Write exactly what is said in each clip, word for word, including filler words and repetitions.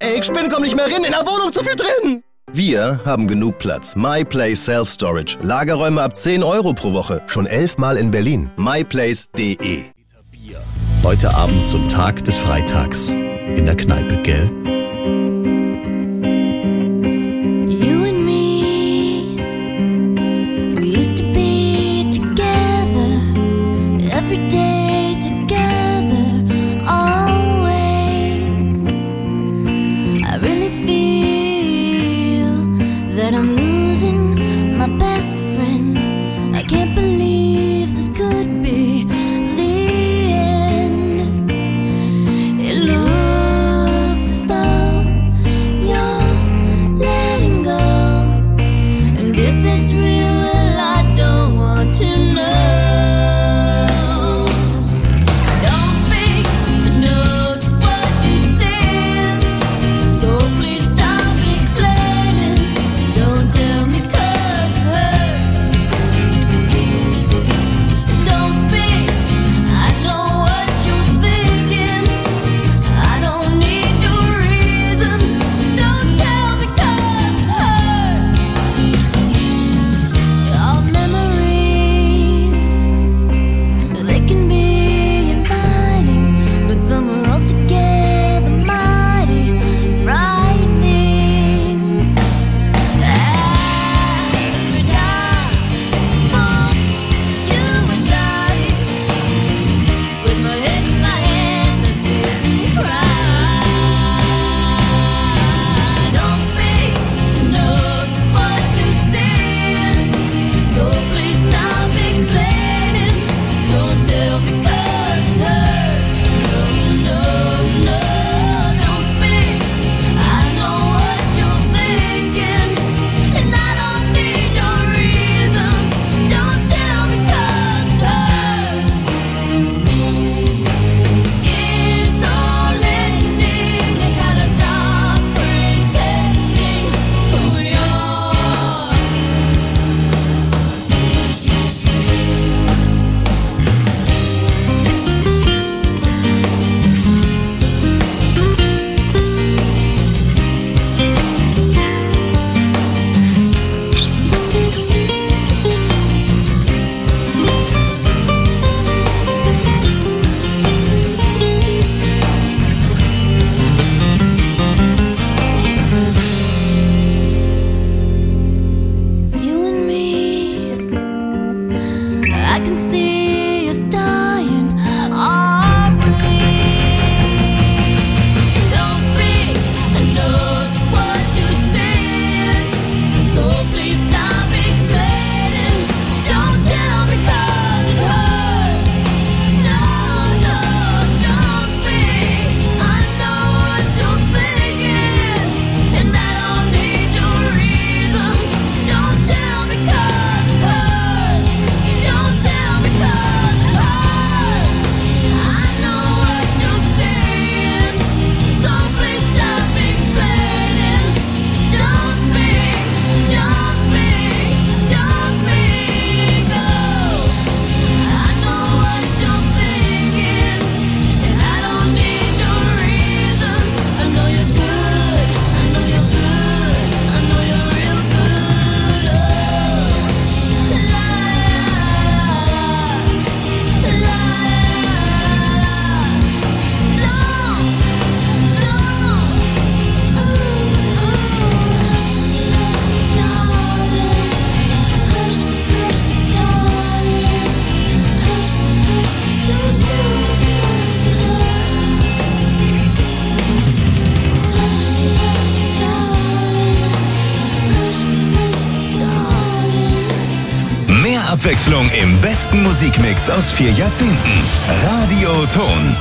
Ey, ich spinn, komm nicht mehr rein, in der Wohnung zu viel drin. Wir haben genug Platz. MyPlace Self-Storage. Lagerräume ab zehn Euro pro Woche. Schon elfmal in Berlin. myplace punkt de. Heute Abend zum Tag des Freitags. In der Kneipe, gell? You and me, we used to be together, every day together, always. I really feel that I'm losing my best friend. I can't believe this could be the end. It looks as though you're letting go, and if it's real, well, I don't want to know. Don't speak, I know just what you said, so please stop explaining. Don't tell me 'cause it hurts. Don't speak, I know what you're thinking. I don't need your reasons. Don't tell me 'cause it hurts. Our memories, they can be inviting, but some are altogether mighty frightening. As we die for you and I, with my head in my hands, I sit and cry. Don't speak, I know just what you said, so please stop explaining. Don't tell me 'cause it hurts. No, no, no, don't speak. I know what you're thinking, and I don't need your reasons. Don't tell me 'cause it hurts. It's all ending. You gotta stop pretending who you are. You and me, I can see us dying, are we? Don't speak, I know just what you said, so please stop explaining. Don't tell me 'cause it hurts. No, no, don't speak. I know what you're thinking, and I don't need your reasons. Don't tell me 'cause it hurts. Don't tell me 'cause it hurts. I know what you're saying, so please stop explaining. Don't speak, don't speak, don't speak. Oh, I know what you're thinking, and I don't need your reasons. I know you're good, I know you're good, I know you're real good. Oh, la la la la. Don't, Mehr Abwechslung im besten Musikmix aus vier Jahrzehnten. Radio Ton.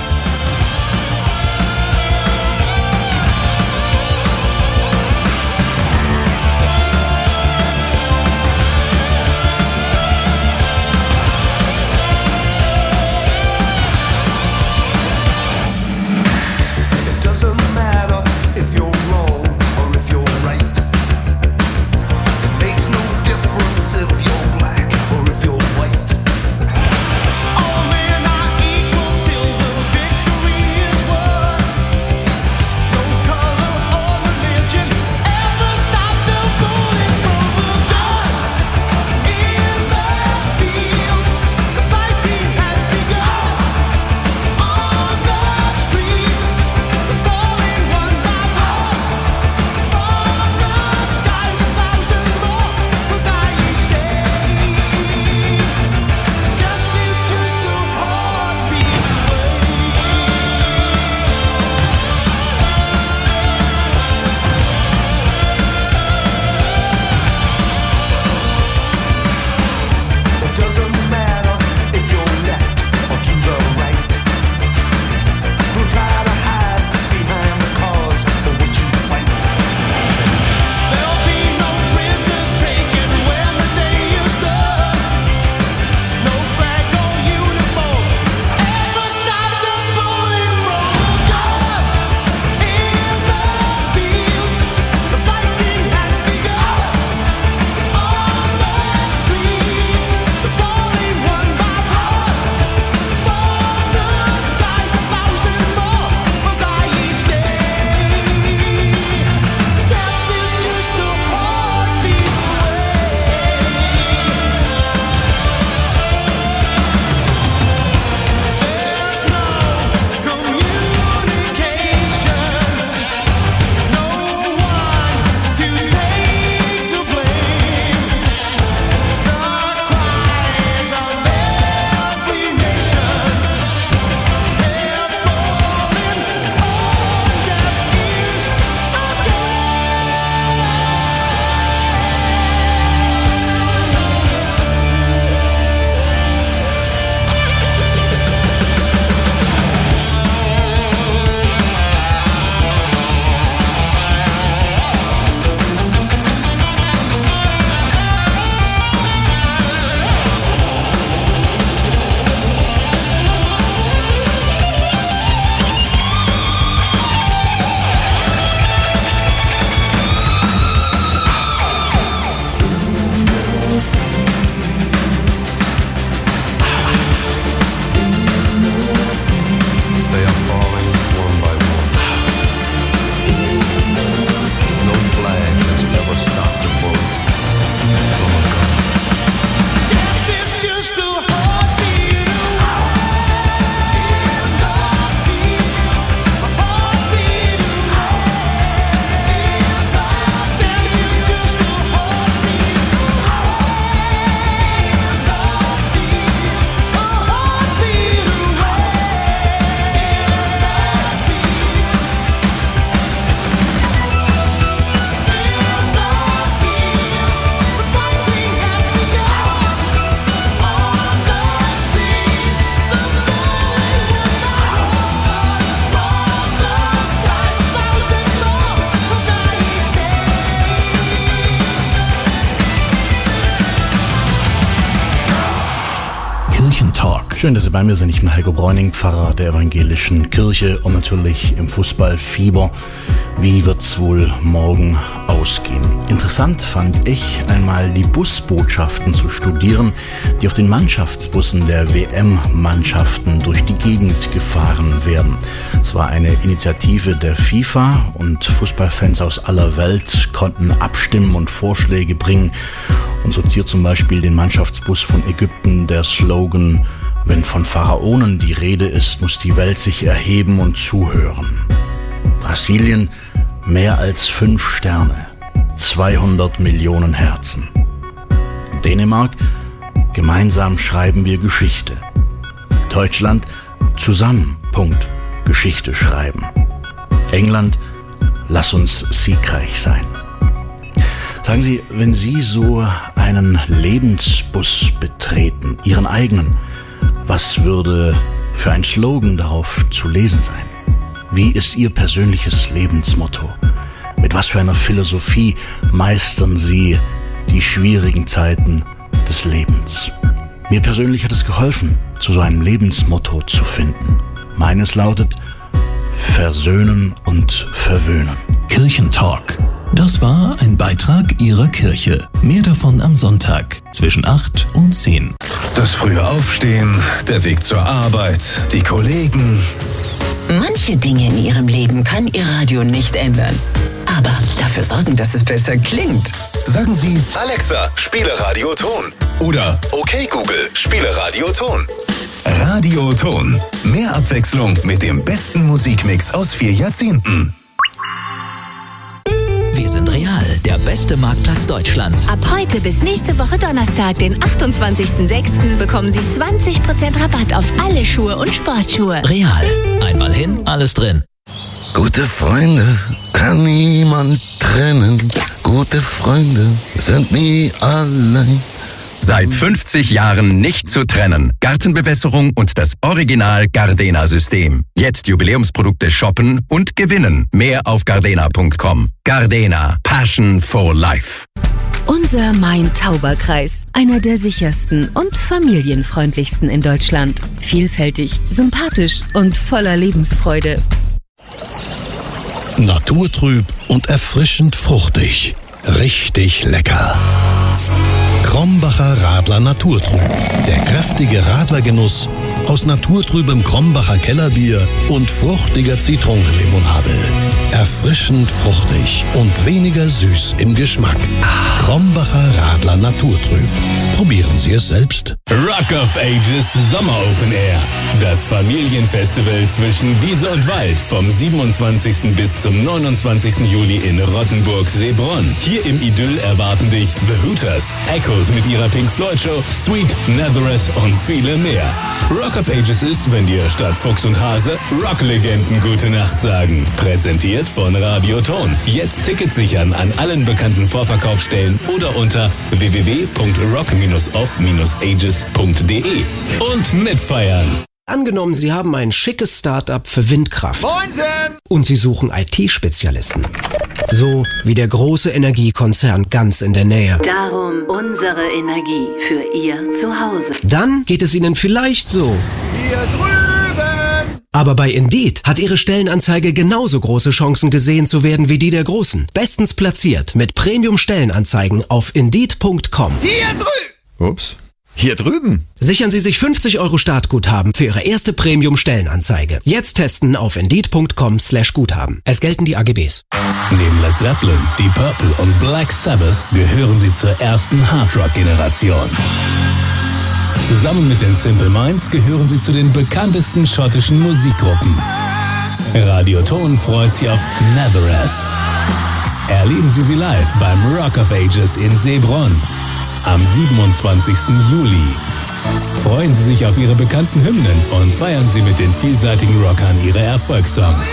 It doesn't matter if you're wrong or if you're right. It makes no difference if you're black or if you're white. All men are equal till the Schön, dass Sie bei mir sind. Ich bin Heiko Bräuning, Pfarrer der Evangelischen Kirche und natürlich im Fußballfieber. Wie wird's wohl morgen ausgehen? Interessant fand ich, einmal die Busbotschaften zu studieren, die auf den Mannschaftsbussen der W M-Mannschaften durch die Gegend gefahren werden. Es war eine Initiative der FIFA und Fußballfans aus aller Welt konnten abstimmen und Vorschläge bringen. Und so ziert zum Beispiel den Mannschaftsbus von Ägypten der Slogan: Wenn von Pharaonen die Rede ist, muss die Welt sich erheben und zuhören. Brasilien, mehr als fünf Sterne, zweihundert Millionen Herzen. Dänemark, gemeinsam schreiben wir Geschichte. Deutschland, zusammen, Punkt, Geschichte schreiben. England, lass uns siegreich sein. Sagen Sie, wenn Sie so einen Lebensbus betreten, Ihren eigenen, was würde für ein Slogan darauf zu lesen sein? Wie ist Ihr persönliches Lebensmotto? Mit was für einer Philosophie meistern Sie die schwierigen Zeiten des Lebens? Mir persönlich hat es geholfen, zu so einem Lebensmotto zu finden. Meines lautet: Versöhnen und verwöhnen. Kirchentalk. Das war ein Beitrag Ihrer Kirche. Mehr davon am Sonntag zwischen acht und zehn. Das frühe Aufstehen, der Weg zur Arbeit, die Kollegen. Manche Dinge in Ihrem Leben kann Ihr Radio nicht ändern. Aber dafür sorgen, dass es besser klingt. Sagen Sie: Alexa, spiele Radioton. Oder: Okay Google, spiele Radioton. Radioton. Mehr Abwechslung mit dem besten Musikmix aus vier Jahrzehnten. Wir sind Real, der beste Marktplatz Deutschlands. Ab heute bis nächste Woche Donnerstag, den achtundzwanzigsten sechsten bekommen Sie zwanzig Prozent Rabatt auf alle Schuhe und Sportschuhe. Real. Einmal hin, alles drin. Gute Freunde kann niemand trennen. Gute Freunde sind nie allein. Seit fünfzig Jahren nicht zu trennen. Gartenbewässerung und das Original Gardena-System. Jetzt Jubiläumsprodukte shoppen und gewinnen. Mehr auf gardena punkt com. Gardena. Passion for life. Unser Main-Tauber-Kreis. Einer der sichersten und familienfreundlichsten in Deutschland. Vielfältig, sympathisch und voller Lebensfreude. Naturtrüb und erfrischend fruchtig. Richtig lecker. Krombacher Radler Naturtrüb. Der kräftige Radlergenuss aus naturtrübem Krombacher Kellerbier und fruchtiger Zitronenlimonade. Erfrischend fruchtig und weniger süß im Geschmack. Krombacher Radler Naturtrüb. Probieren Sie es selbst. Rock of Ages Sommer Open Air. Das Familienfestival zwischen Wiese und Wald vom siebenundzwanzigsten bis zum neunundzwanzigsten Juli in Rottenburg-Seebronn. Hier im Idyll erwarten dich The Hooters, Echoes mit ihrer Pink Floyd Show, Sweet, Nazareth und viele mehr. Rock of Ages ist, wenn dir statt Fuchs und Hase Rocklegenden gute Nacht sagen. Präsentiert von Radioton. Jetzt Tickets sichern an allen bekannten Vorverkaufsstellen oder unter w w w punkt rock off ages punkt de und mitfeiern. Angenommen, Sie haben ein schickes Start-up für Windkraft. Moinsen! Und Sie suchen I T-Spezialisten. So wie der große Energiekonzern ganz in der Nähe. Darum unsere Energie für Ihr Zuhause. Dann geht es Ihnen vielleicht so. Hier drüben! Aber bei Indeed hat Ihre Stellenanzeige genauso große Chancen gesehen zu werden wie die der Großen. Bestens platziert mit Premium-Stellenanzeigen auf Indeed punkt com. Hier drüben! Ups. Hier drüben. Sichern Sie sich fünfzig Euro Startguthaben für Ihre erste Premium-Stellenanzeige. Jetzt testen auf Indeed punkt com slash Guthaben. Es gelten die A G Bs. Neben Led Zeppelin, Deep Purple und Black Sabbath gehören sie zur ersten Hardrock-Generation. Zusammen mit den Simple Minds gehören sie zu den bekanntesten schottischen Musikgruppen. Radioton freut sich auf Nazareth. Erleben Sie sie live beim Rock of Ages in Seebronn am siebenundzwanzigsten Juli. Freuen Sie sich auf Ihre bekannten Hymnen und feiern Sie mit den vielseitigen Rockern Ihre Erfolgssongs.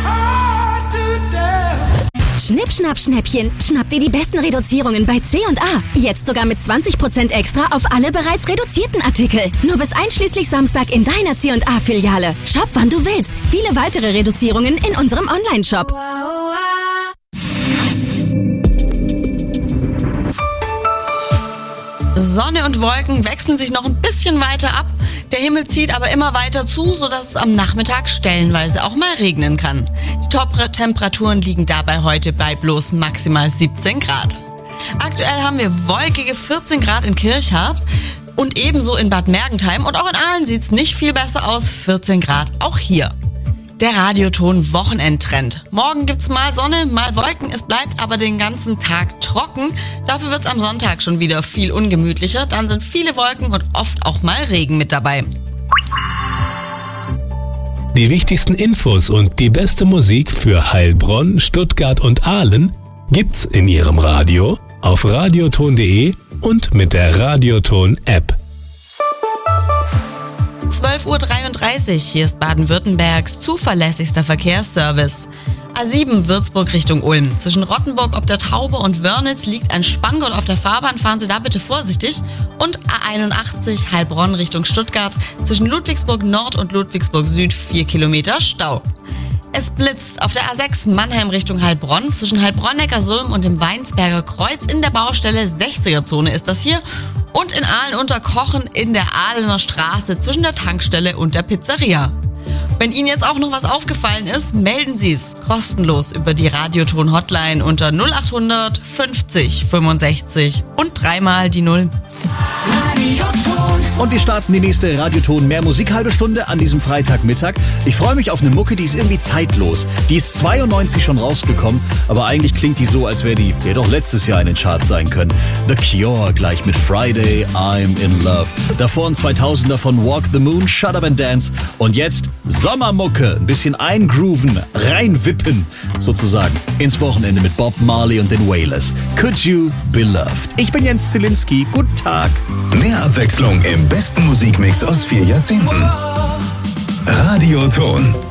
Schnipp, schnapp, Schnäppchen. Schnapp dir die besten Reduzierungen bei C und A. Jetzt sogar mit zwanzig Prozent extra auf alle bereits reduzierten Artikel. Nur bis einschließlich Samstag in deiner C und A-Filiale. Shop, wann du willst. Viele weitere Reduzierungen in unserem Online-Shop. Sonne und Wolken wechseln sich noch ein bisschen weiter ab. Der Himmel zieht aber immer weiter zu, sodass es am Nachmittag stellenweise auch mal regnen kann. Die Top-Temperaturen liegen dabei heute bei bloß maximal siebzehn Grad. Aktuell haben wir wolkige vierzehn Grad in Kirchhardt und ebenso in Bad Mergentheim. Und auch in Aalen sieht es nicht viel besser aus, vierzehn Grad auch hier. Der Radioton Wochenendtrend. Morgen gibt's mal Sonne, mal Wolken, es bleibt aber den ganzen Tag trocken. Dafür wird's am Sonntag schon wieder viel ungemütlicher. Dann sind viele Wolken und oft auch mal Regen mit dabei. Die wichtigsten Infos und die beste Musik für Heilbronn, Stuttgart und Aalen gibt's in Ihrem Radio auf radioton punkt de und mit der Radioton-App. zwölf Uhr dreiunddreißig, hier ist Baden-Württembergs zuverlässigster Verkehrsservice. A sieben Würzburg Richtung Ulm. Zwischen Rottenburg ob der Taube und Wörnitz liegt ein Spanngurt auf der Fahrbahn, fahren Sie da bitte vorsichtig. Und A einundachtzig Heilbronn Richtung Stuttgart. Zwischen Ludwigsburg Nord und Ludwigsburg Süd vier Kilometer Stau. Es blitzt auf der A sechs Mannheim Richtung Heilbronn. Zwischen Heilbronn-Neckarsulm und dem Weinsberger Kreuz in der Baustelle sechziger-Zone ist das hier. Und in Aalen unter Kochen in der Ahlener Straße zwischen der Tankstelle und der Pizzeria. Wenn Ihnen jetzt auch noch was aufgefallen ist, melden Sie es kostenlos über die Radioton-Hotline unter null acht hundert fünfzig fünfundsechzig und dreimal die Null. Und wir starten die nächste Radioton mehr Musik halbe Stunde an diesem Freitagmittag. Ich freue mich auf eine Mucke, die ist irgendwie zeitlos. Die ist zweiundneunzig schon rausgekommen, aber eigentlich klingt die so, als wäre die ja doch letztes Jahr in den Charts sein können. The Cure gleich mit Friday, I'm in Love. Davor ein zweitausender von Walk the Moon, Shut Up and Dance. Und jetzt Sommermucke, ein bisschen eingrooven, reinwippen sozusagen ins Wochenende mit Bob Marley und den Wailers. Could You Be Loved? Ich bin Jens Zielinski, guten Tag. Mehr Abwechslung im besten Musikmix aus vier Jahrzehnten. Radioton.